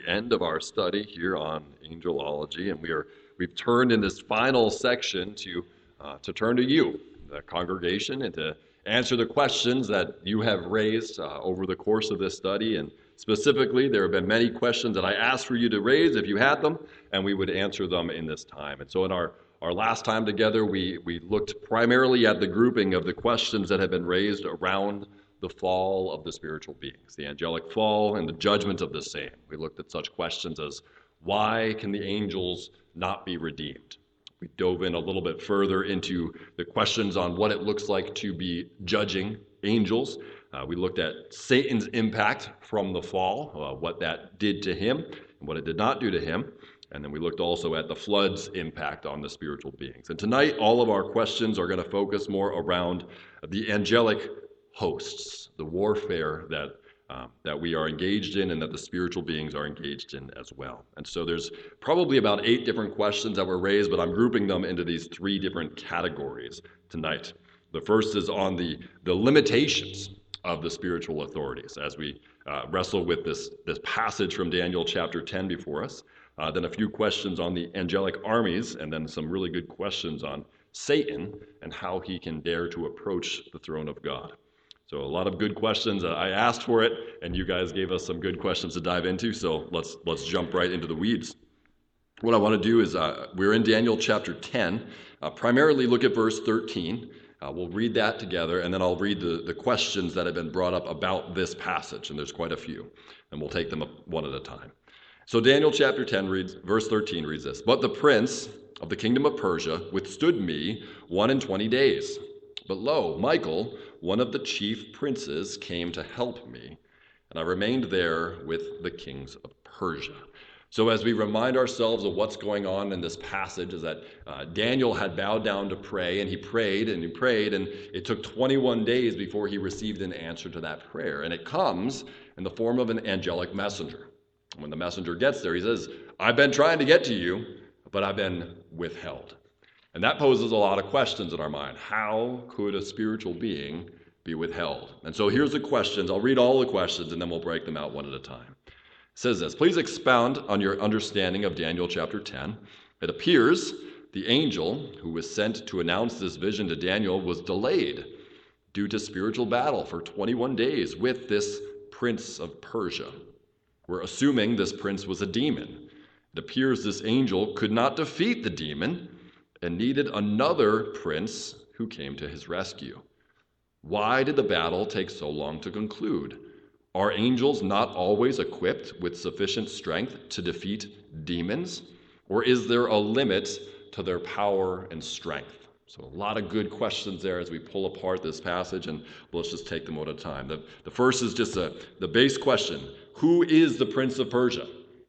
end of our study here on angelology, and we've turned in this final section to turn to you, the congregation, and to answer the questions that you have raised over the course of this study. And specifically, there have been many questions that I asked for you to raise if you had them, and we would answer them in this time. And so in our last time together, we looked primarily at the grouping of the questions that have been raised around the fall of the spiritual beings, the angelic fall and the judgment of the same. We looked at such questions as, why can the angels not be redeemed? We dove in a little bit further into the questions on what it looks like to be judging angels. We looked at Satan's impact from the fall, what that did to him and what it did not do to him. And then we looked also at the flood's impact on the spiritual beings. And tonight, all of our questions are going to focus more around the angelic hosts, the warfare that we are engaged in and that the spiritual beings are engaged in as well. And so there's probably about 8 different questions that were raised, but I'm grouping them into these 3 different categories tonight. The first is on the limitations of the spiritual authorities as we wrestle with this passage from Daniel chapter 10 before us. Then a few questions on the angelic armies, and then some really good questions on Satan and how he can dare to approach the throne of God. So a lot of good questions. I asked for it, and you guys gave us some good questions to dive into, so let's jump right into the weeds. What I want to do is, we're in Daniel chapter 10, primarily look at verse 13. We'll read that together, and then I'll read the questions that have been brought up about this passage, and there's quite a few, and we'll take them one at a time. So Daniel chapter 10 verse 13 reads this: "But the prince of the kingdom of Persia withstood me 21 days. But lo, Michael, one of the chief princes, came to help me, and I remained there with the kings of Persia." So as we remind ourselves of what's going on in this passage is that Daniel had bowed down to pray, and he prayed, and it took 21 days before he received an answer to that prayer. And it comes in the form of an angelic messenger. When the messenger gets there, he says, "I've been trying to get to you, but I've been withheld." And that poses a lot of questions in our mind. How could a spiritual being be withheld? And so here's the questions. I'll read all the questions, and then we'll break them out one at a time. It says this: "Please expound on your understanding of Daniel chapter 10. It appears the angel who was sent to announce this vision to Daniel was delayed due to spiritual battle for 21 days with this prince of Persia. We're assuming this prince was a demon. It appears this angel could not defeat the demon and needed another prince who came to his rescue. Why did the battle take so long to conclude? Are angels not always equipped with sufficient strength to defeat demons? Or is there a limit to their power and strength?" So a lot of good questions there as we pull apart this passage, and let's just take them one at a time. The first is just the base question: who is the prince of Persia?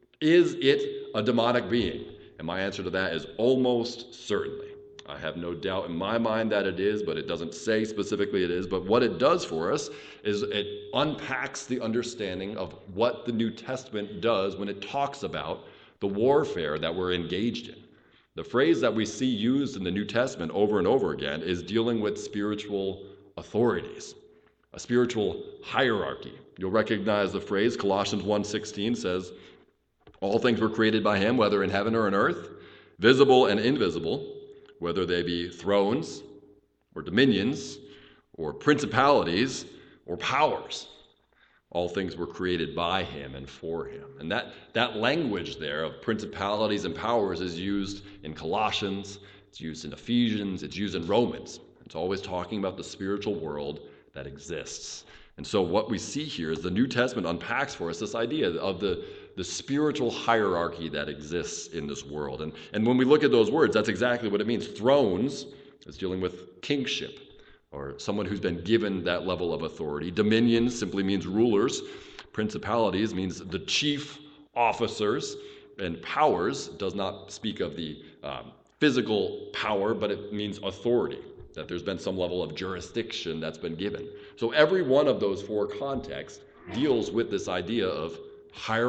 Is it a demonic being? And my answer to that is almost certainly. I have no doubt in my mind that it is, but it doesn't say specifically it is. But what it does for us is it unpacks the understanding of what the New Testament does when it talks about the warfare that we're engaged in. The phrase that we see used in the New Testament over and over again is dealing with spiritual authorities, a spiritual hierarchy. You'll recognize the phrase. Colossians 1:16 says, "All things were created by him, whether in heaven or on earth, visible and invisible, whether they be thrones or dominions or principalities or powers. All things were created by him and for him." And that language there of principalities and powers is used in Colossians, it's used in Ephesians, it's used in Romans. It's always talking about the spiritual world that exists. And so what we see here is the New Testament unpacks for us this idea of the spiritual hierarchy that exists in this world. And when we look at those words, that's exactly what it means. Thrones is dealing with kingship, or someone who's been given that level of authority. Dominions simply means rulers. Principalities means the chief officers. And powers does not speak of the physical power, but it means authority, that there's been some level of jurisdiction that's been given. So every one of those 4 contexts deals with this idea of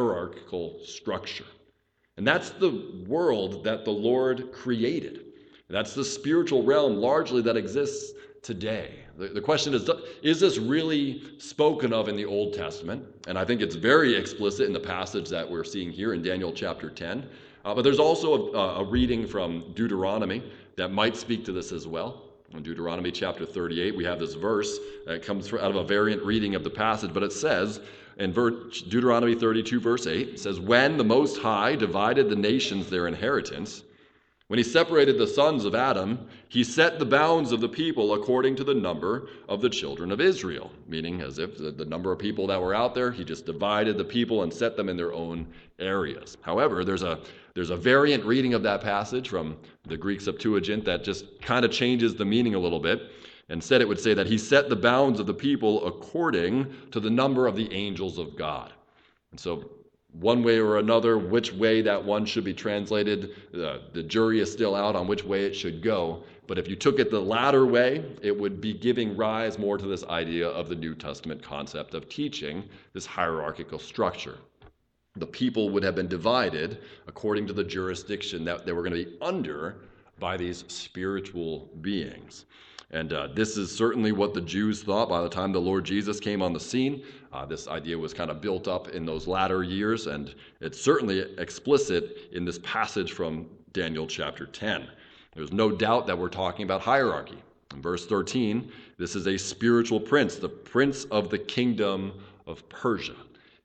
hierarchical structure. And that's the world that the Lord created. That's the spiritual realm largely that exists today. The question is this really spoken of in the Old Testament? And I think it's very explicit in the passage that we're seeing here in Daniel chapter 10. But there's also a reading from Deuteronomy that might speak to this as well. In Deuteronomy chapter 38, we have this verse that comes out of a variant reading of the passage, but it says in Deuteronomy 32, verse 8, it says, "When the Most High divided the nations their inheritance, when he separated the sons of Adam, he set the bounds of the people according to the number of the children of Israel," meaning as if the number of people that were out there, he just divided the people and set them in their own areas. However, there's a variant reading of that passage from the Greek Septuagint that just kind of changes the meaning a little bit. Instead, it would say that he set the bounds of the people according to the number of the angels of God. And so one way or another, which way that one should be translated, the jury is still out on which way it should go. But if you took it the latter way, it would be giving rise more to this idea of the New Testament concept of teaching this hierarchical structure. The people would have been divided according to the jurisdiction that they were going to be under by these spiritual beings. And this is certainly what the Jews thought by the time the Lord Jesus came on the scene. This idea was kind of built up in those latter years, and it's certainly explicit in this passage from Daniel chapter 10. There's no doubt that we're talking about hierarchy. In verse 13, this is a spiritual prince, the prince of the kingdom of Persia.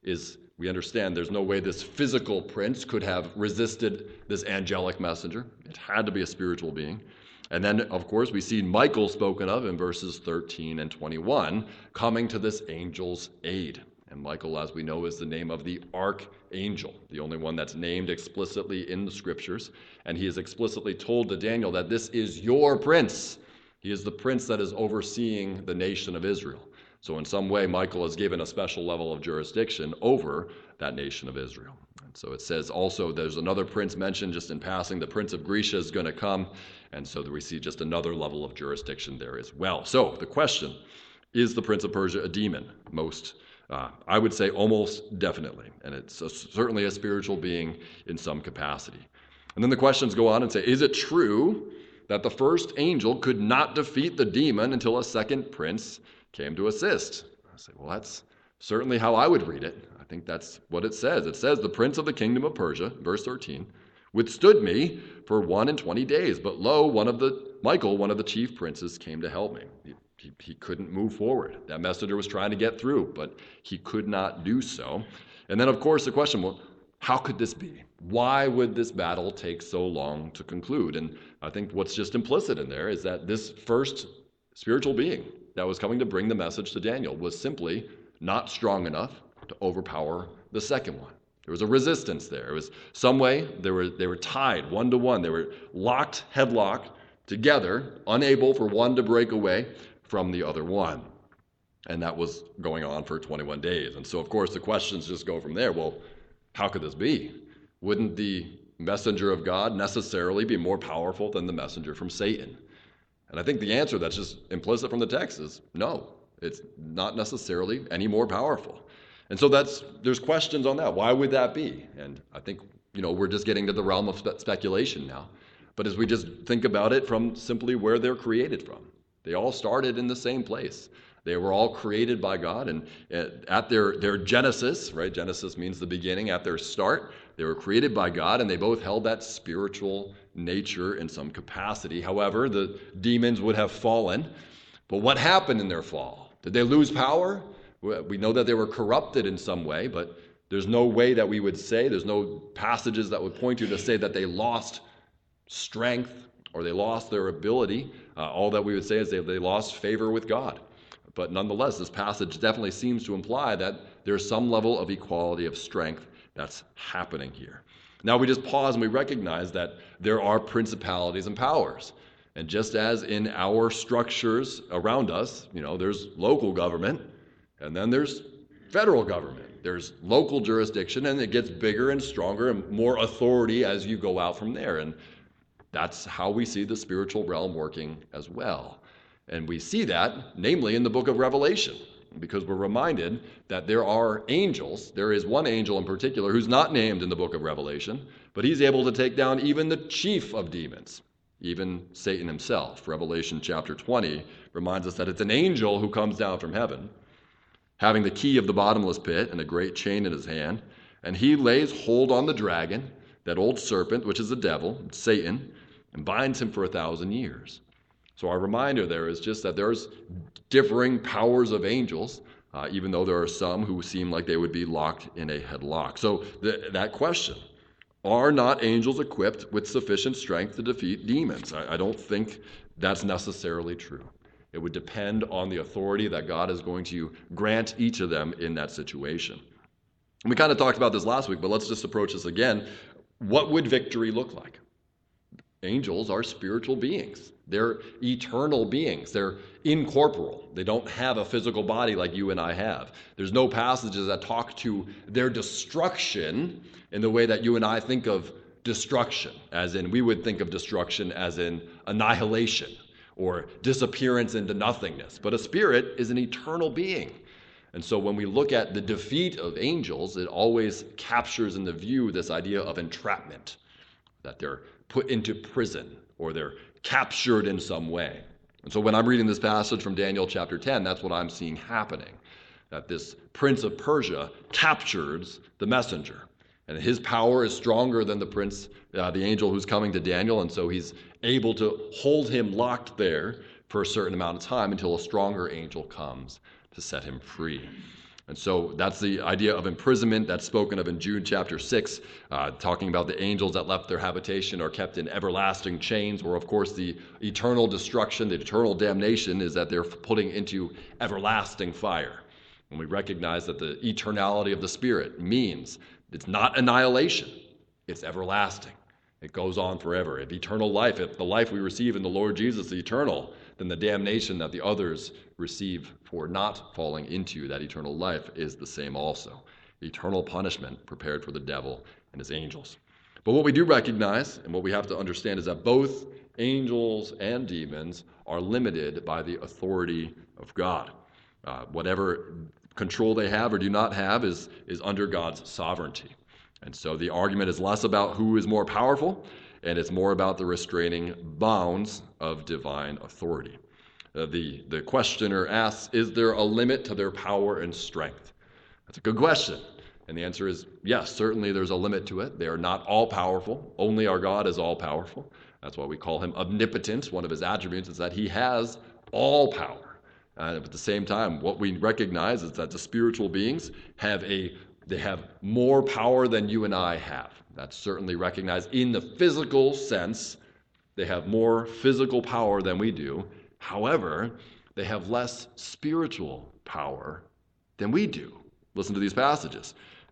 We understand there's no way this physical prince could have resisted this angelic messenger. It had to be a spiritual being. And then, of course, we see Michael spoken of in verses 13 and 21, coming to this angel's aid. And Michael, as we know, is the name of the archangel, the only one that's named explicitly in the scriptures. And he is explicitly told to Daniel that this is your prince. He is the prince that is overseeing the nation of Israel. So in some way, Michael is given a special level of jurisdiction over that nation of Israel. And so it says also there's another prince mentioned just in passing. The prince of Grecia is going to come. And so we see just another level of jurisdiction there as well. So the question, is the prince of Persia a demon? I would say almost definitely. And it's certainly a spiritual being in some capacity. And then the questions go on and say, is it true that the first angel could not defeat the demon until a second prince came to assist? I say, well, that's certainly how I would read it. I think that's what it says. It says, the prince of the kingdom of Persia, verse 13, withstood me for 21 days. But lo, Michael, one of the chief princes, came to help me. He couldn't move forward. That messenger was trying to get through, but he could not do so. And then, of course, the question, well, how could this be? Why would this battle take so long to conclude? And I think what's just implicit in there is that this first spiritual being that was coming to bring the message to Daniel was simply not strong enough to overpower the second one. There was a resistance there. It was some way they were tied 1-to-1. They were headlocked together, unable for one to break away from the other one. And that was going on for 21 days. And so, of course, the questions just go from there. Well, how could this be? Wouldn't the messenger of God necessarily be more powerful than the messenger from Satan? And I think the answer that's just implicit from the text is no. It's not necessarily any more powerful. And so there's questions on that. Why would that be? And I think, we're just getting to the realm of speculation now. But as we just think about it from simply where they're created from, they all started in the same place. They were all created by God, and at their genesis, right? Genesis means the beginning. At their start, they were created by God, and they both held that spiritual nature in some capacity. However, the demons would have fallen. But what happened in their fall? Did they lose power? We know that they were corrupted in some way, but there's no way that we would say, there's no passages that would point to say that they lost strength or they lost their ability. All that we would say is they lost favor with God. But nonetheless, this passage definitely seems to imply that there's some level of equality of strength that's happening here. Now we just pause and we recognize that there are principalities and powers. And just as in our structures around us, there's local government, and then there's federal government. There's local jurisdiction, and it gets bigger and stronger and more authority as you go out from there. And that's how we see the spiritual realm working as well. And we see that, namely, in the book of Revelation, because we're reminded that there are angels. There is one angel in particular who's not named in the book of Revelation, but he's able to take down even the chief of demons. even Satan himself. Revelation chapter 20 reminds us that it's an angel who comes down from heaven, having the key of the bottomless pit and a great chain in his hand, and he lays hold on the dragon, that old serpent, which is the devil, Satan, and binds him for 1,000 years. So our reminder there is just that there's differing powers of angels, even though there are some who seem like they would be locked in a headlock. So that question, are not angels equipped with sufficient strength to defeat demons? I don't think that's necessarily true. It would depend on the authority that God is going to grant each of them in that situation. And we kind of talked about this last week, but let's just approach this again. What would victory look like? Angels are spiritual beings. They're eternal beings. They're incorporeal. They don't have a physical body like you and I have. There's no passages that talk to their destruction in the way that you and I think of destruction, as in we would think of destruction as in annihilation or disappearance into nothingness. But a spirit is an eternal being. And so when we look at the defeat of angels, it always captures in the view this idea of entrapment, that they're put into prison or they're captured in some way. And so when I'm reading this passage from Daniel chapter 10, that's what I'm seeing happening, that this prince of Persia captures the messenger. And his power is stronger than the angel who's coming to Daniel, and so he's able to hold him locked there for a certain amount of time until a stronger angel comes to set him free. And so that's the idea of imprisonment that's spoken of in Jude chapter 6, talking about the angels that left their habitation are kept in everlasting chains, where of course the eternal destruction, the eternal damnation is that they're putting into everlasting fire. And we recognize that the eternality of the Spirit means it's not annihilation, it's everlasting. It goes on forever. If eternal life, if the life we receive in the Lord Jesus is eternal, then the damnation that the others receive for not falling into that eternal life is the same also. Eternal punishment prepared for the devil and his angels. But what we do recognize and what we have to understand is that both angels and demons are limited by the authority of God. Whatever control they have or do not have is under God's sovereignty. And so the argument is less about who is more powerful, and it's more about the restraining bounds of divine authority. The questioner asks, is there a limit to their power and strength? That's a good question. And the answer is yes, certainly there's a limit to it. They are not all powerful. Only our God is all powerful. That's why we call him omnipotent. One of his attributes is that he has all power. And at the same time, what we recognize is that the spiritual beings they have more power than you and I have. That's certainly recognized in the physical sense. They have more physical power than we do. However, they have less spiritual power than we do. Listen to these passages.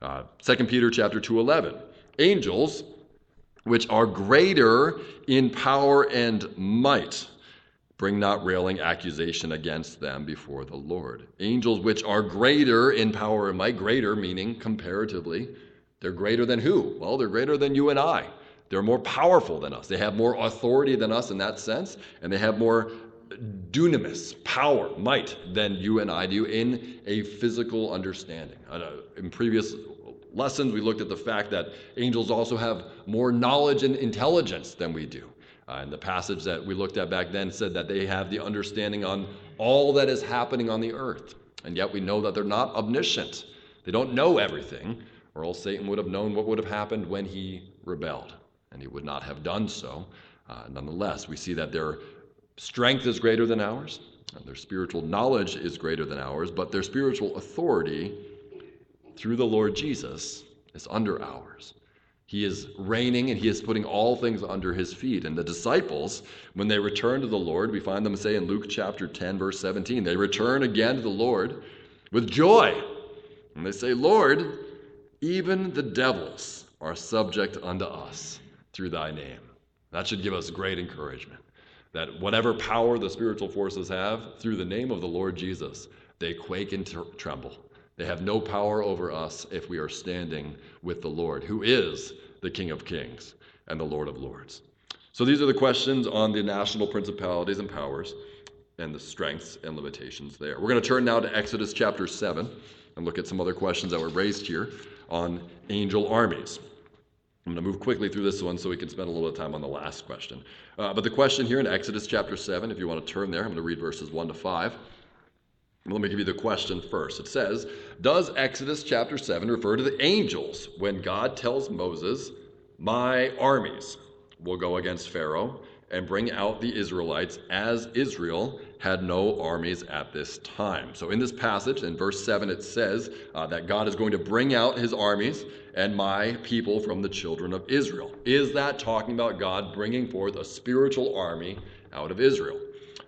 2 Peter chapter 2:11. Angels, which are greater in power and might, bring not railing accusation against them before the Lord. Angels which are greater in power and might, greater meaning comparatively, they're greater than who? Well, they're greater than you and I. They're more powerful than us. They have more authority than us in that sense, and they have more dunamis, power, might, than you and I do in a physical understanding. In previous lessons, we looked at the fact that angels also have more knowledge and intelligence than we do. And the passage that we looked at back then said that they have the understanding on all that is happening on the earth. And yet we know that they're not omniscient. They don't know everything, or else Satan would have known what would have happened when he rebelled. And he would not have done so. Nonetheless, we see that their strength is greater than ours, and their spiritual knowledge is greater than ours, but their spiritual authority through the Lord Jesus is under ours. He is reigning and he is putting all things under his feet. And the disciples, when they return to the Lord, we find them say in Luke chapter 10, verse 17, they return again to the Lord with joy. And they say, Lord, even the devils are subject unto us through thy name. That should give us great encouragement. That whatever power the spiritual forces have, through the name of the Lord Jesus, they quake and tremble. They have no power over us if we are standing with the Lord, who is the King of Kings and the Lord of Lords. So these are the questions on the national principalities and powers and the strengths and limitations there. We're going to turn now to Exodus chapter 7 and look at some other questions that were raised here on angel armies. I'm going to move quickly through this one so we can spend a little bit of time on the last question. But the question here in Exodus chapter 7, if you want to turn there, I'm going to read verses 1 to 5. Let me give you the question first. It says, does Exodus chapter 7 refer to the angels when God tells Moses, my armies will go against Pharaoh and bring out the Israelites, as Israel had no armies at this time? So in this passage, in verse 7, it says that God is going to bring out his armies and my people from the children of Israel. Is that talking about God bringing forth a spiritual army out of Israel?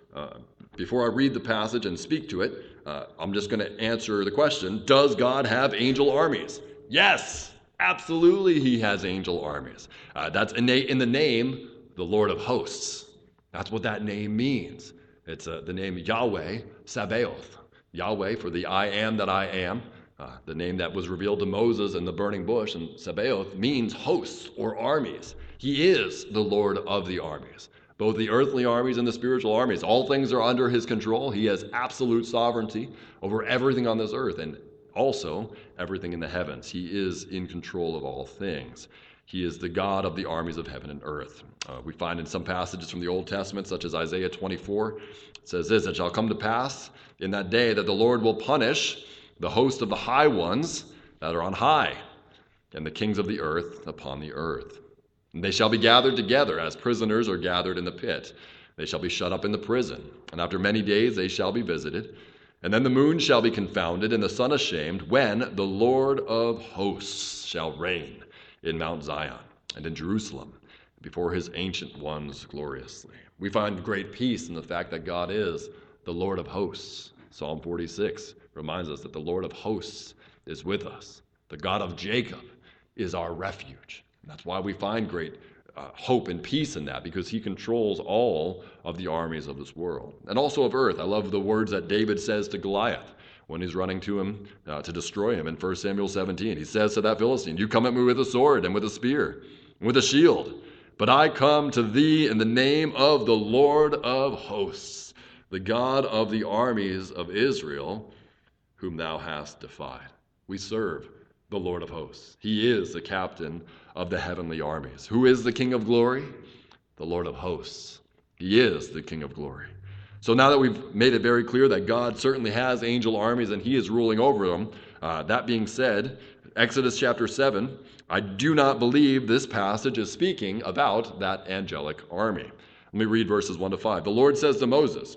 Before I read the passage and speak to it, I'm just going to answer the question, does God have angel armies? Yes, absolutely he has angel armies. That's innate in the name, the Lord of hosts. That's what that name means. It's the name Yahweh Sabaoth. Yahweh for the I am that I am. The name that was revealed to Moses in the burning bush, and Sabaoth means hosts or armies. He is the Lord of the armies. Both the earthly armies and the spiritual armies, all things are under his control. He has absolute sovereignty over everything on this earth and also everything in the heavens. He is in control of all things. He is the God of the armies of heaven and earth. We find in some passages from the Old Testament, such as Isaiah 24, it says this, it shall come to pass in that day that the Lord will punish the host of the high ones that are on high, and the kings of the earth upon the earth. And they shall be gathered together as prisoners are gathered in the pit. They shall be shut up in the prison. And after many days they shall be visited. And then the moon shall be confounded and the sun ashamed when the Lord of hosts shall reign in Mount Zion and in Jerusalem before his ancient ones gloriously. We find great peace in the fact that God is the Lord of hosts. Psalm 46 reminds us that the Lord of hosts is with us. The God of Jacob is our refuge. That's why we find great hope and peace in that, because he controls all of the armies of this world. And also of earth. I love the words that David says to Goliath when he's running to him to destroy him in 1 Samuel 17. He says to that Philistine, you come at me with a sword and with a spear and with a shield, but I come to thee in the name of the Lord of hosts, the God of the armies of Israel, whom thou hast defied. We serve the Lord of hosts. He is the captain of the heavenly armies. Who is the King of glory? The Lord of hosts. He is the King of glory. So now that we've made it very clear that God certainly has angel armies and he is ruling over them, that being said, Exodus chapter 7, I do not believe this passage is speaking about that angelic army. Let me read verses 1 to 5. The Lord says to Moses,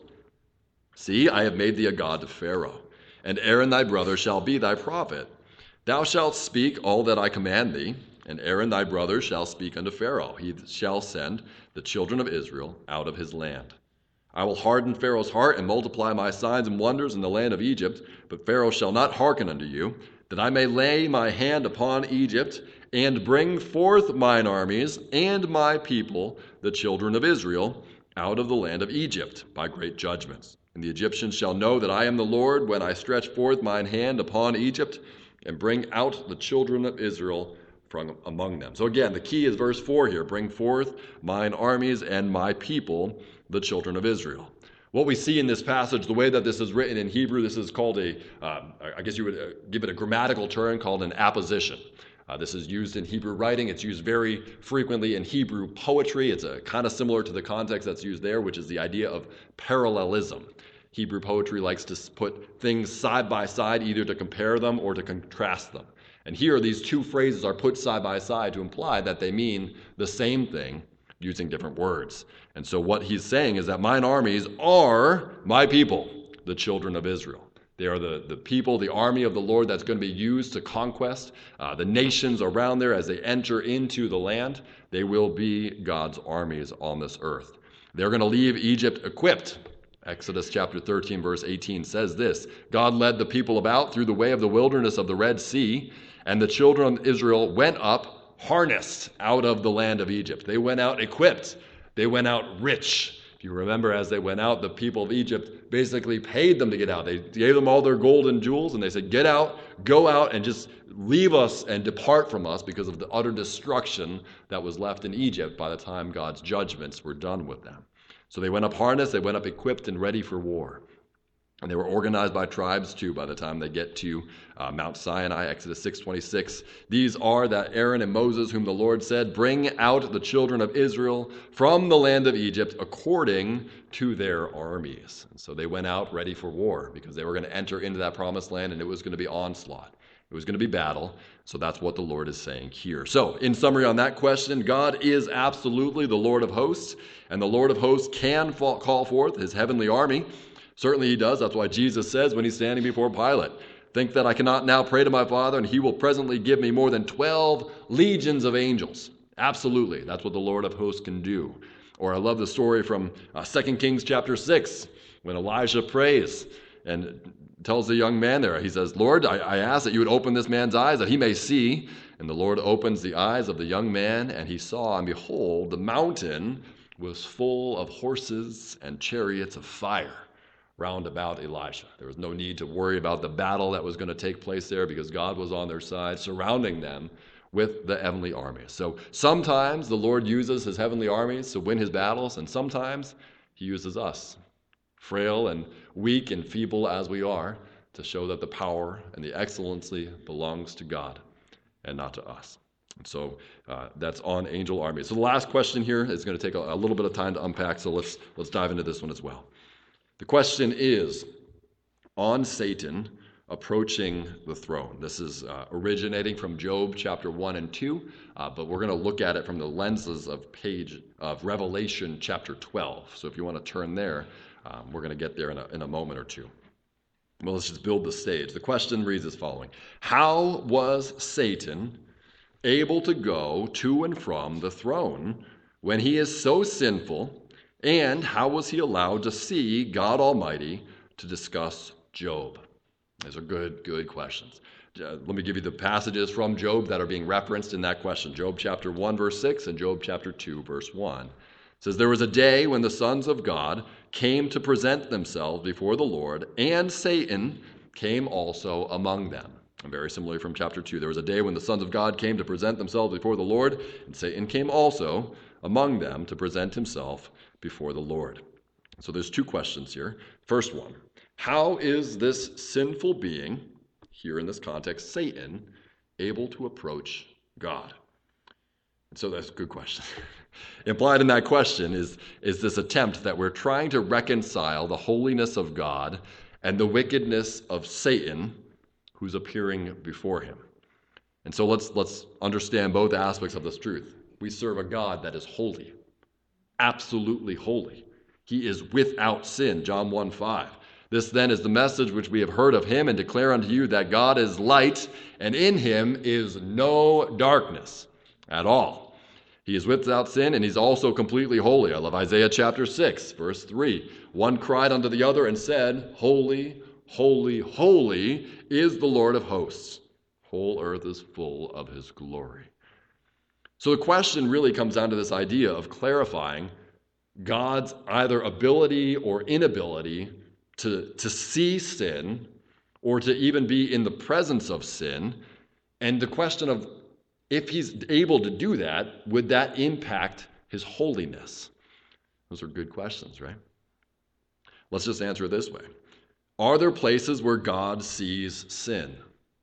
see, I have made thee a god to Pharaoh, and Aaron thy brother shall be thy prophet. Thou shalt speak all that I command thee, and Aaron thy brother shall speak unto Pharaoh. He shall send the children of Israel out of his land. I will harden Pharaoh's heart and multiply my signs and wonders in the land of Egypt, but Pharaoh shall not hearken unto you, that I may lay my hand upon Egypt and bring forth mine armies and my people, the children of Israel, out of the land of Egypt by great judgments. And the Egyptians shall know that I am the Lord when I stretch forth mine hand upon Egypt and bring out the children of Israel from among them. So again, the key is verse 4 here. Bring forth mine armies and my people, the children of Israel. What we see in this passage, the way that this is written in Hebrew, this is called I guess you would give it a grammatical term called an apposition. This is used in Hebrew writing. It's used very frequently in Hebrew poetry. It's kind of similar to the context that's used there, which is the idea of parallelism. Hebrew poetry likes to put things side by side, either to compare them or to contrast them. And here, these two phrases are put side by side to imply that they mean the same thing using different words. And so what he's saying is that mine armies are my people, the children of Israel. They are the people, the army of the Lord that's going to be used to conquest the nations around there as they enter into the land. They will be God's armies on this earth. They're going to leave Egypt equipped. Exodus chapter 13, verse 18 says this, God led the people about through the way of the wilderness of the Red Sea, and the children of Israel went up harnessed out of the land of Egypt. They went out equipped. They went out rich. If you remember, as they went out, the people of Egypt basically paid them to get out. They gave them all their gold and jewels, and they said, get out, go out, and just leave us and depart from us because of the utter destruction that was left in Egypt by the time God's judgments were done with them. So they went up harnessed, they went up equipped and ready for war. And they were organized by tribes too by the time they get to Mount Sinai, Exodus 6:26. These are that Aaron and Moses, whom the Lord said, bring out the children of Israel from the land of Egypt according to their armies. And so they went out ready for war because they were going to enter into that promised land and it was going to be onslaught. It was going to be battle. So that's what the Lord is saying here. So in summary on that question, God is absolutely the Lord of hosts, and the Lord of hosts can call forth his heavenly army. Certainly he does. That's why Jesus says when he's standing before Pilate, think that I cannot now pray to my Father, and he will presently give me more than 12 legions of angels. Absolutely. That's what the Lord of hosts can do. Or I love the story from 2 Kings chapter 6, when Elijah prays and tells the young man there, he says, Lord, I ask that you would open this man's eyes that he may see. And the Lord opens the eyes of the young man, and he saw, and behold, the mountain was full of horses and chariots of fire round about Elijah. There was no need to worry about the battle that was going to take place there because God was on their side, surrounding them with the heavenly armies. So sometimes the Lord uses his heavenly armies to win his battles, and sometimes he uses us, frail and weak and feeble as we are, to show that the power and the excellency belongs to God and not to us. And so that's on angel armies. So the last question here is going to take a little bit of time to unpack, so let's dive into this one as well. The question is on Satan approaching the throne. This is originating from Job chapter 1 and 2, but we're going to look at it from the lenses of Revelation chapter 12. So if you want to turn there, we're going to get there in a moment or two. Well, let's just build the stage. The question reads as following. How was Satan able to go to and from the throne when he is so sinful? And how was he allowed to see God Almighty to discuss Job? These are good questions. Let me give you the passages from Job that are being referenced in that question. Job chapter 1, verse 6, and Job chapter 2, verse 1. It says, there was a day when the sons of God came to present themselves before the Lord, and Satan came also among them. And very similarly from chapter 2, there was a day when the sons of God came to present themselves before the Lord, and Satan came also among them to present himself before the Lord. So there's two questions here. First one, how is this sinful being, here in this context, Satan, able to approach God? And so that's a good question. Implied in that question is this attempt that we're trying to reconcile the holiness of God and the wickedness of Satan, who's appearing before him. And so let's understand both aspects of this truth. We serve a God that is holy, absolutely holy. He is without sin, John 1:5. This then is the message which we have heard of him and declare unto you, that God is light, and in him is no darkness at all. He is without sin, and he's also completely holy. I love Isaiah chapter 6, verse 3. One cried unto the other and said, Holy, holy, holy is the Lord of hosts. Whole earth is full of his glory. So the question really comes down to this idea of clarifying God's either ability or inability to see sin or to even be in the presence of sin. And the question of if he's able to do that, would that impact his holiness? Those are good questions, right? Let's just answer it this way. Are there places where God sees sin?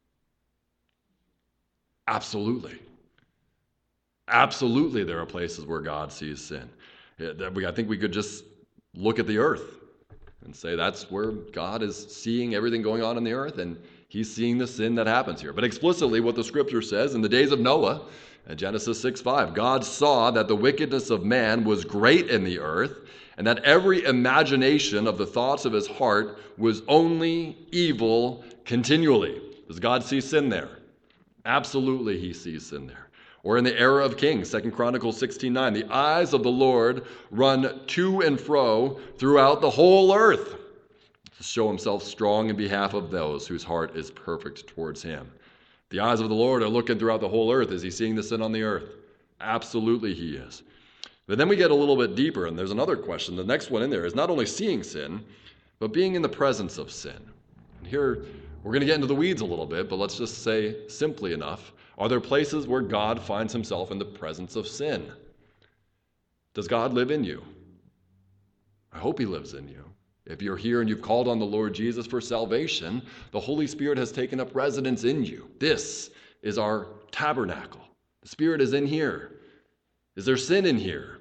Absolutely. Absolutely, there are places where God sees sin. I think we could just look at the earth and say that's where God is seeing everything going on in the earth, and he's seeing the sin that happens here. But explicitly, what the scripture says, in the days of Noah, in Genesis 6:5, God saw that the wickedness of man was great in the earth, and that every imagination of the thoughts of his heart was only evil continually. Does God see sin there? Absolutely, he sees sin there. Or in the era of kings, 2 Chronicles 16:9, the eyes of the Lord run to and fro throughout the whole earth to show himself strong in behalf of those whose heart is perfect towards him. The eyes of the Lord are looking throughout the whole earth. Is he seeing the sin on the earth? Absolutely he is. But then we get a little bit deeper, and there's another question. The next one in there is not only seeing sin, but being in the presence of sin. And here, we're going to get into the weeds a little bit, but let's just say simply enough, are there places where God finds himself in the presence of sin? Does God live in you? I hope he lives in you. If you're here and you've called on the Lord Jesus for salvation, the Holy Spirit has taken up residence in you. This is our tabernacle. The Spirit is in here. Is there sin in here?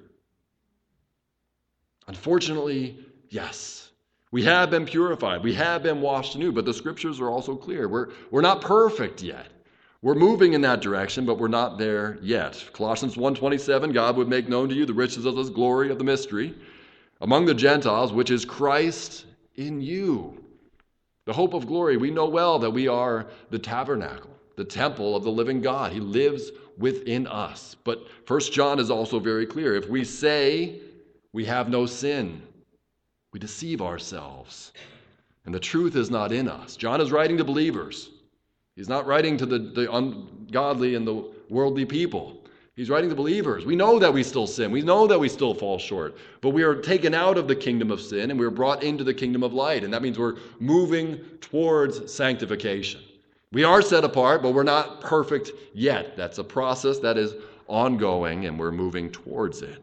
Unfortunately, yes. We have been purified. We have been washed anew, but the scriptures are also clear. We're not perfect yet. We're moving in that direction, but we're not there yet. Colossians 1:27, God would make known to you the riches of his glory of the mystery among the Gentiles, which is Christ in you. The hope of glory. We know well that we are the tabernacle, the temple of the living God. He lives within us. But 1 John is also very clear. If we say we have no sin, we deceive ourselves, and the truth is not in us. John is writing to believers. He's not writing to the ungodly and the worldly people. He's writing to believers. We know that we still sin. We know that we still fall short. But we are taken out of the kingdom of sin and we're brought into the kingdom of light. And that means we're moving towards sanctification. We are set apart, but we're not perfect yet. That's a process that is ongoing and we're moving towards it.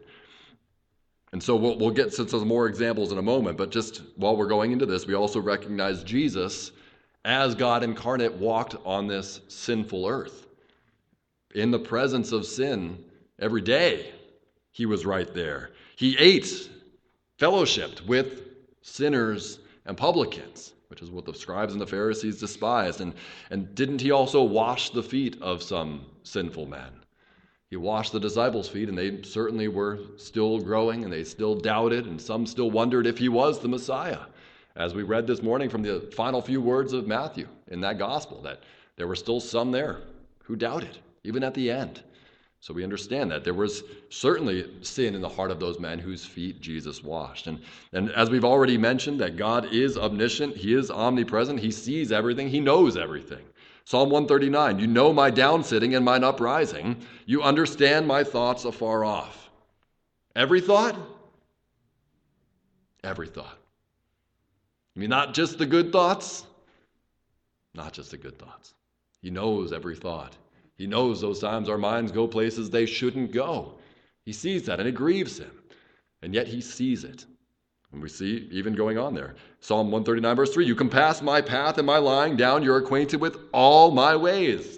And so we'll get to some more examples in a moment. But just while we're going into this, we also recognize Jesus as God incarnate walked on this sinful earth. In the presence of sin every day, he was right there. He ate, fellowshipped with sinners and publicans, which is what the scribes and the Pharisees despised. And didn't he also wash the feet of some sinful men? He washed the disciples' feet, and they certainly were still growing, and they still doubted, and some still wondered if he was the Messiah. As we read this morning from the final few words of Matthew in that gospel, that there were still some there who doubted, even at the end. So we understand that there was certainly sin in the heart of those men whose feet Jesus washed. And as we've already mentioned, that God is omniscient, he is omnipresent, he sees everything, he knows everything. Psalm 139, you know my downsitting and mine uprising. You understand my thoughts afar off. Every thought? Every thought. I mean, not just the good thoughts? Not just the good thoughts. He knows every thought. He knows those times our minds go places they shouldn't go. He sees that, and it grieves him. And yet he sees it. And we see even going on there. Psalm 139, verse 3, you compass my path and my lying down. You're acquainted with all my ways.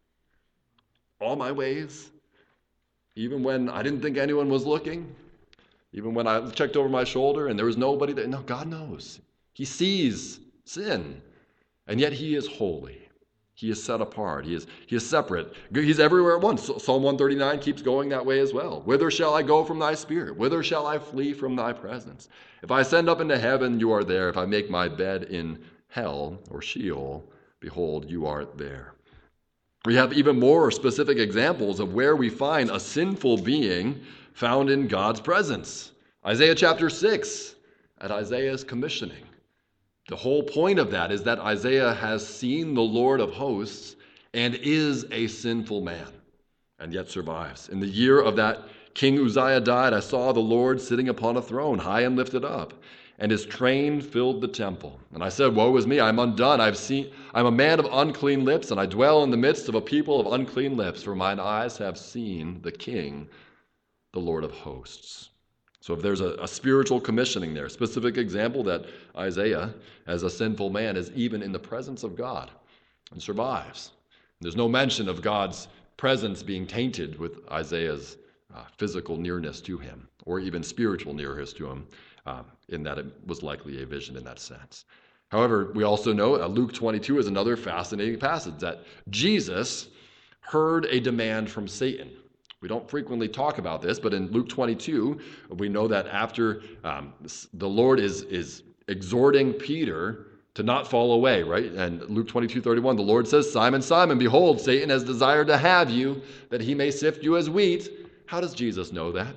All my ways. Even when I didn't think anyone was looking. Even when I checked over my shoulder and there was nobody there. No, God knows. He sees sin. And yet he is holy. He is set apart. He is separate. He's everywhere at once. Psalm 139 keeps going that way as well. Whither shall I go from thy spirit? Whither shall I flee from thy presence? If I ascend up into heaven, you are there. If I make my bed in hell or Sheol, behold, you are there. We have even more specific examples of where we find a sinful being found in God's presence. Isaiah chapter 6, at Isaiah's commissioning. The whole point of that is that Isaiah has seen the Lord of hosts and is a sinful man, and yet survives. In the year of that King Uzziah died, I saw the Lord sitting upon a throne, high and lifted up, and his train filled the temple. And I said, woe is me, I'm undone. I'm a man of unclean lips, and I dwell in the midst of a people of unclean lips, for mine eyes have seen the King, the Lord of hosts. So if there's a spiritual commissioning there, a specific example that Isaiah, as a sinful man, is even in the presence of God and survives. There's no mention of God's presence being tainted with Isaiah's physical nearness to him, or even spiritual nearness to him, in that it was likely a vision in that sense. However, we also know Luke 22 is another fascinating passage, that Jesus heard a demand from Satan. We don't frequently talk about this, but in Luke 22, we know that after the Lord is exhorting Peter to not fall away, right? And Luke 22:31, the Lord says, Simon, Simon, behold, Satan has desired to have you, that he may sift you as wheat. How does Jesus know that?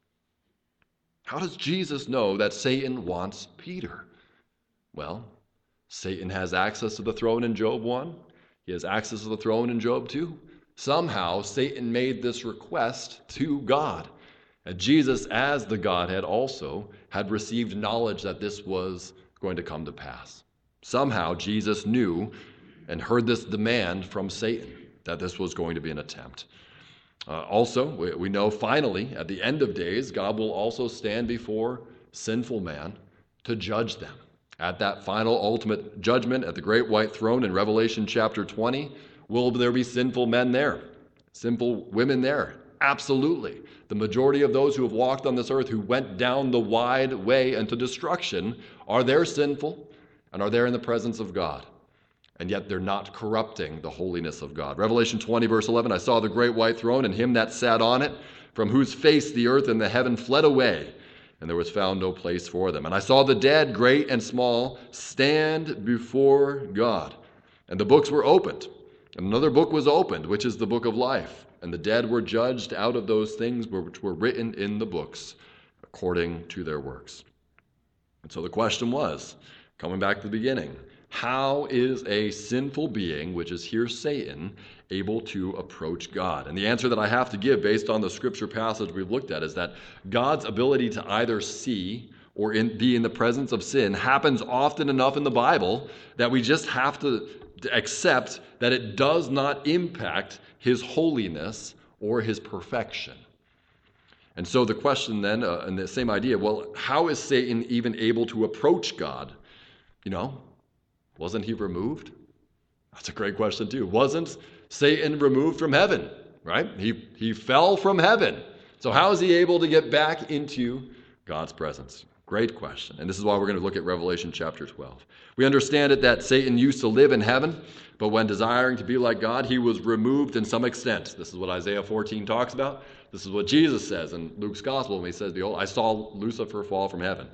How does Jesus know that Satan wants Peter? Well, Satan has access to the throne in Job 1. He has access to the throne in Job 2. Somehow, Satan made this request to God. And Jesus, as the Godhead, also had received knowledge that this was going to come to pass. Somehow, Jesus knew and heard this demand from Satan, that this was going to be an attempt. Also, we know finally, at the end of days, God will also stand before sinful man to judge them. At that final ultimate judgment at the great white throne in Revelation chapter 20, will there be sinful men there? Sinful women there? Absolutely. The majority of those who have walked on this earth, who went down the wide way into destruction, are there sinful and are there in the presence of God. And yet they're not corrupting the holiness of God. Revelation 20, verse 11, I saw the great white throne and him that sat on it, from whose face the earth and the heaven fled away, and there was found no place for them. And I saw the dead, great and small, stand before God. And the books were opened. And another book was opened, which is the book of life. And the dead were judged out of those things which were written in the books, according to their works. And so the question was, coming back to the beginning, how is a sinful being, which is here Satan, able to approach God? And the answer that I have to give based on the scripture passage we've looked at is that God's ability to either see or be in the presence of sin happens often enough in the Bible that we just have to accept that it does not impact his holiness or his perfection. And so the question then, and the same idea, well, how is Satan even able to approach God? Wasn't he removed? That's a great question too. Wasn't Satan removed from heaven, right? He fell from heaven. So how is he able to get back into God's presence? Great question. And this is why we're going to look at Revelation chapter 12. We understand it that Satan used to live in heaven, but when desiring to be like God, he was removed in some extent. This is what Isaiah 14 talks about. This is what Jesus says in Luke's gospel when he says, behold, I saw Lucifer fall from heaven.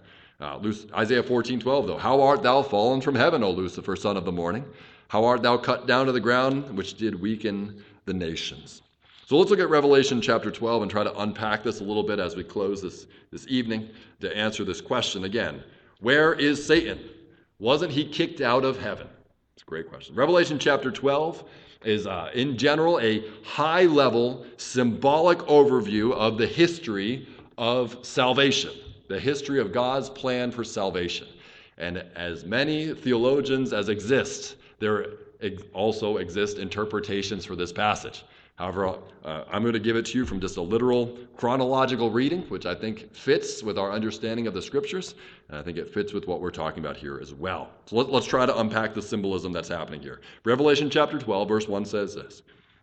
Isaiah 14:12, though, how art thou fallen from heaven, O Lucifer, son of the morning? How art thou cut down to the ground, which did weaken the nations? So let's look at Revelation chapter 12 and try to unpack this a little bit as we close this evening to answer this question again. Where is Satan? Wasn't he kicked out of heaven? It's a great question. Revelation chapter 12 is, in general, a high-level symbolic overview of the history of salvation. The history of God's plan for salvation. And as many theologians as exist, there also exist interpretations for this passage. However, I'm going to give it to you from just a literal chronological reading, which I think fits with our understanding of the scriptures, and I think it fits with what we're talking about here as well. So let's try to unpack the symbolism that's happening here. Revelation chapter 12, verse 1 says this,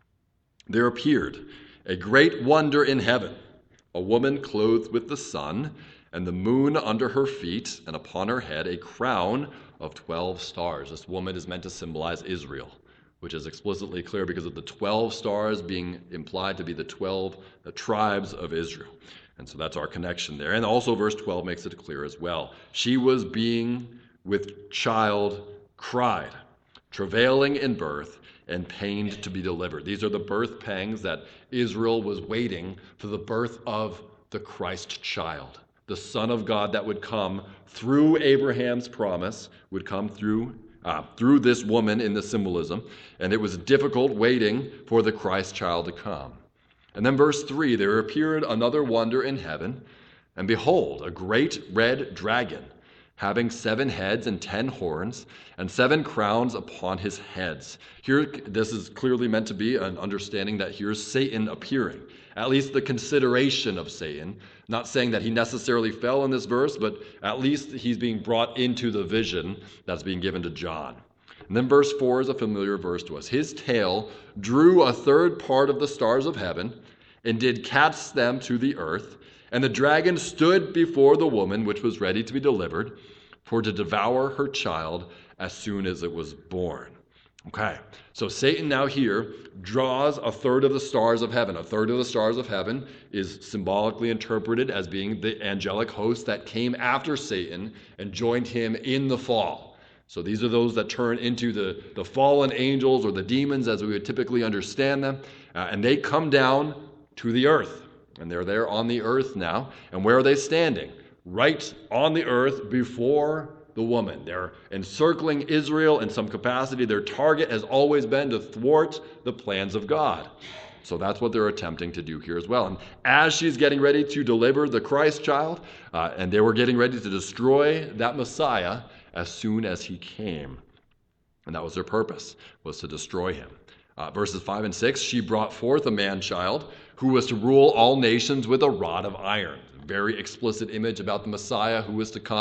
there appeared a great wonder in heaven, a woman clothed with the sun, and the moon under her feet, and upon her head a crown of 12 stars. This woman is meant to symbolize Israel, which is explicitly clear because of the 12 stars being implied to be the 12 tribes of Israel. And so that's our connection there. And also verse 12 makes it clear as well. She was being with child cried, travailing in birth, and pained to be delivered. These are the birth pangs that Israel was waiting for, the birth of the Christ child. The Son of God that would come through Abraham's promise, would come through this woman in the symbolism. And it was difficult waiting for the Christ child to come. And then verse 3, there appeared another wonder in heaven, and behold, a great red dragon, having 7 heads and 10 horns, and 7 crowns upon his heads. Here, this is clearly meant to be an understanding that here's Satan appearing. At least the consideration of Satan. Not saying that he necessarily fell in this verse, but at least he's being brought into the vision that's being given to John. And then verse 4 is a familiar verse to us. His tail drew a third part of the stars of heaven, and did cast them to the earth. And the dragon stood before the woman, which was ready to be delivered, for to devour her child as soon as it was born. Okay, so Satan now here draws a third of the stars of heaven. A third of the stars of heaven is symbolically interpreted as being the angelic host that came after Satan and joined him in the fall. So these are those that turn into the fallen angels or the demons as we would typically understand them. And they come down to the earth. And they're there on the earth now. And where are they standing? Right on the earth before the woman. They're encircling Israel in some capacity. Their target has always been to thwart the plans of God. So that's what they're attempting to do here as well. And as she's getting ready to deliver the Christ child, and they were getting ready to destroy that Messiah as soon as he came. And that was their purpose, was to destroy him. Verses 5 and 6, she brought forth a man-child who was to rule all nations with a rod of iron. Very explicit image about the Messiah who was to come,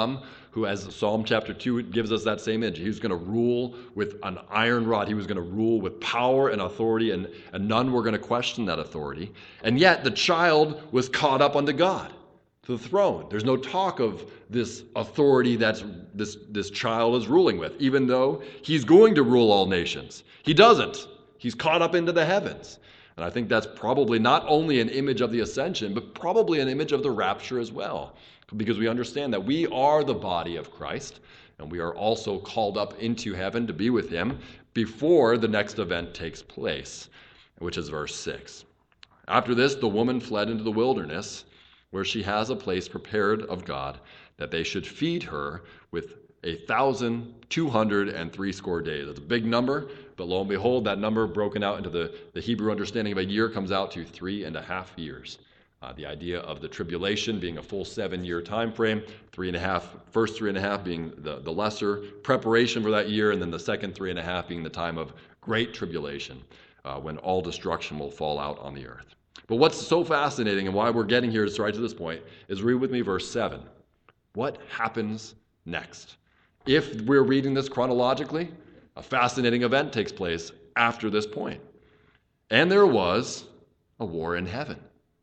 who, as Psalm chapter 2 gives us that same image, he was going to rule with an iron rod. He was going to rule with power and authority, and none were going to question that authority. And yet the child was caught up unto God, to the throne. There's no talk of this authority that this child is ruling with, even though he's going to rule all nations. He doesn't. He's caught up into the heavens. And I think that's probably not only an image of the ascension, but probably an image of the rapture as well, because we understand that we are the body of Christ, and we are also called up into heaven to be with him before the next event takes place, which is verse 6. After this, the woman fled into the wilderness, where she has a place prepared of God, that they should feed her with 1,260 days. That's a big number, but lo and behold, that number broken out into the Hebrew understanding of a year comes out to 3.5 years. The idea of the tribulation being a full 7-year time frame, first 3.5 being the lesser preparation for that year, and then the second 3.5 being the time of great tribulation, when all destruction will fall out on the earth. But what's so fascinating and why we're getting here right to this point is read with me verse 7. What happens next? If we're reading this chronologically, a fascinating event takes place after this point. And there was a war in heaven.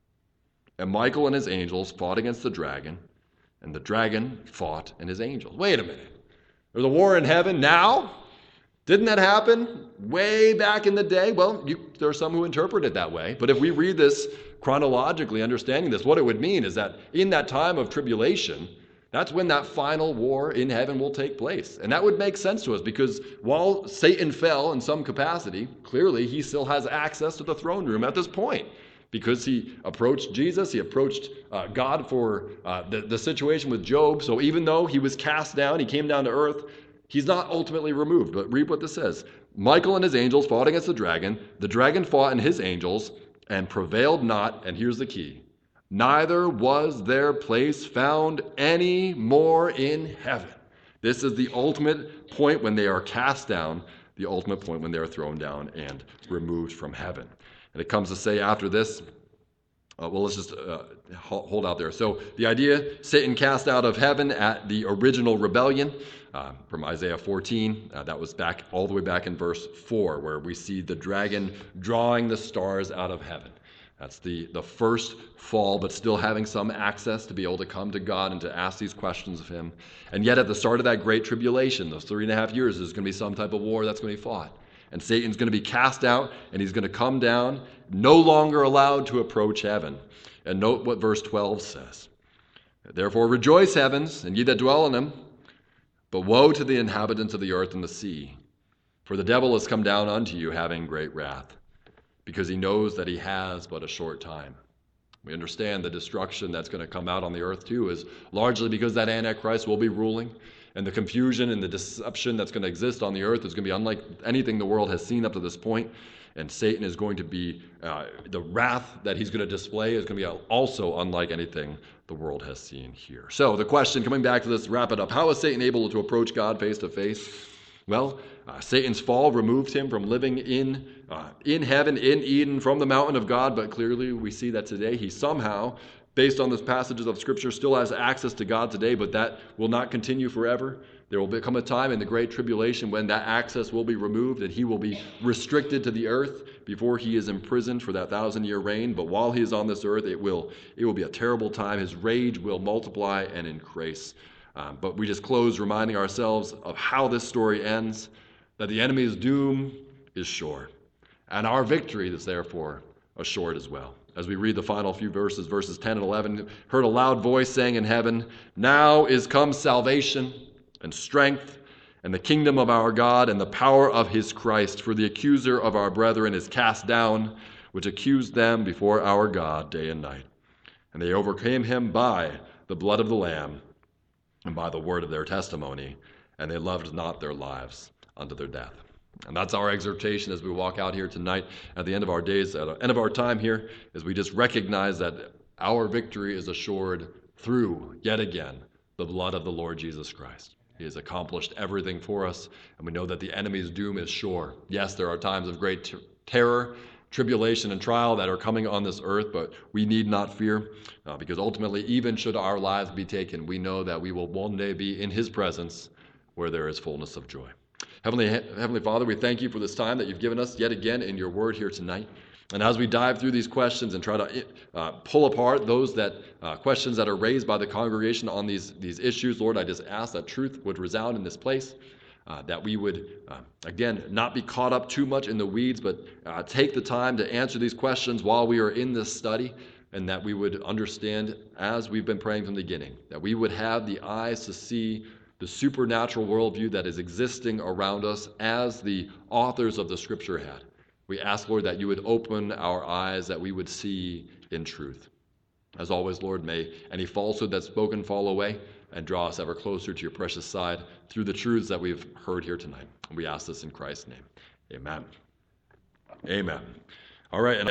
And Michael and his angels fought against the dragon, and the dragon fought and his angels. Wait a minute. There's a war in heaven now? Didn't that happen way back in the day? Well, there are some who interpret it that way. But if we read this chronologically, understanding this, what it would mean is that in that time of tribulation, that's when that final war in heaven will take place. And that would make sense to us because while Satan fell in some capacity, clearly he still has access to the throne room at this point because he approached Jesus, he approached God for the situation with Job. So even though he was cast down, he came down to earth, he's not ultimately removed. But read what this says. Michael and his angels fought against the dragon. The dragon fought and his angels and prevailed not. And here's the key. Neither was their place found any more in heaven. This is the ultimate point when they are cast down, the ultimate point when they are thrown down and removed from heaven. And it comes to say after this, let's just hold out there. So the idea, Satan cast out of heaven at the original rebellion from Isaiah 14. That was back all the way back in verse 4, where we see the dragon drawing the stars out of heaven. That's the first fall, but still having some access to be able to come to God and to ask these questions of him. And yet at the start of that great tribulation, those 3.5 years, there's going to be some type of war that's going to be fought. And Satan's going to be cast out, and he's going to come down, no longer allowed to approach heaven. And note what verse 12 says. Therefore rejoice, heavens, and ye that dwell in them. But woe to the inhabitants of the earth and the sea. For the devil is come down unto you, having great wrath, because he knows that he has but a short time. We understand the destruction that's going to come out on the earth too is largely because that Antichrist will be ruling, and the confusion and the deception that's going to exist on the earth is going to be unlike anything the world has seen up to this point. And Satan is going to be, the wrath that he's going to display is going to be also unlike anything the world has seen here. So the question, coming back to this, wrap it up. How is Satan able to approach God face to face? Well, Satan's fall removed him from living in heaven, in Eden, from the mountain of God, but clearly we see that today he somehow, based on the passages of Scripture, still has access to God today, but that will not continue forever. There will become a time in the Great Tribulation when that access will be removed and he will be restricted to the earth before he is imprisoned for that 1,000-year reign. But while he is on this earth, it will be a terrible time. His rage will multiply and increase. But we just close reminding ourselves of how this story ends, that the enemy's doom is sure. And our victory is therefore assured as well. As we read the final few verses, verses 10 and 11, heard a loud voice saying in heaven, "Now is come salvation and strength and the kingdom of our God and the power of his Christ. For the accuser of our brethren is cast down, which accused them before our God day and night. And they overcame him by the blood of the Lamb and by the word of their testimony, and they loved not their lives unto their death." And that's our exhortation as we walk out here tonight at the end of our days, at the end of our time here, as we just recognize that our victory is assured through, yet again, the blood of the Lord Jesus Christ. He has accomplished everything for us, and we know that the enemy's doom is sure. Yes, there are times of great terror, tribulation and trial that are coming on this earth, but we need not fear because ultimately, even should our lives be taken, we know that we will one day be in his presence where there is fullness of joy. Heavenly Father, we thank you for this time that you've given us yet again in your word here tonight. And as we dive through these questions and try to pull apart those questions that are raised by the congregation on these issues, Lord, I just ask that truth would resound in this place, that we would, again, not be caught up too much in the weeds, but take the time to answer these questions while we are in this study, and that we would understand, as we've been praying from the beginning, that we would have the eyes to see the supernatural worldview that is existing around us as the authors of the Scripture had. We ask, Lord, that you would open our eyes, that we would see in truth. As always, Lord, may any falsehood that's spoken fall away and draw us ever closer to your precious side through the truths that we've heard here tonight. And we ask this in Christ's name. Amen. Amen. All right. And